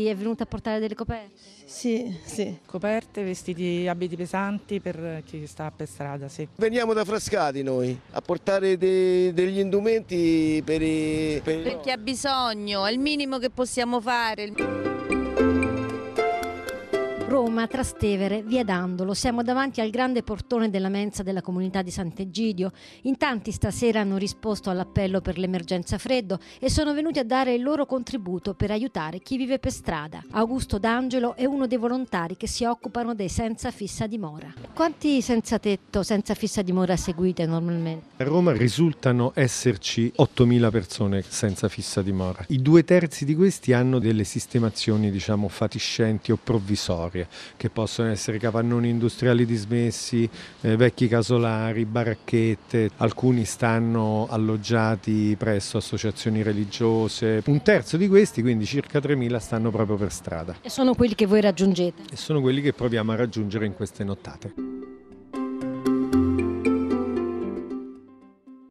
lei è venuta a portare delle coperte? Sì, sì. Coperte, vestiti, abiti pesanti per chi sta per strada, sì. Veniamo da Frascati noi a portare degli indumenti per chi ha bisogno, è il minimo che possiamo fare. Roma, Trastevere, via Dandolo. Siamo davanti al grande portone della mensa della comunità di Sant'Egidio. In tanti stasera hanno risposto all'appello per l'emergenza freddo e sono venuti a dare il loro contributo per aiutare chi vive per strada. Augusto D'Angelo è uno dei volontari che si occupano dei senza fissa dimora. Quanti senza tetto, senza fissa dimora seguite normalmente? A Roma risultano esserci 8.000 persone senza fissa dimora. I 2/3 di questi hanno delle sistemazioni, diciamo, fatiscenti o provvisorie, che possono essere capannoni industriali dismessi, vecchi casolari, baracchette. Alcuni stanno alloggiati presso associazioni religiose. 1/3 di questi, quindi circa 3.000, stanno proprio per strada. E sono quelli che voi raggiungete? E sono quelli che proviamo a raggiungere in queste nottate.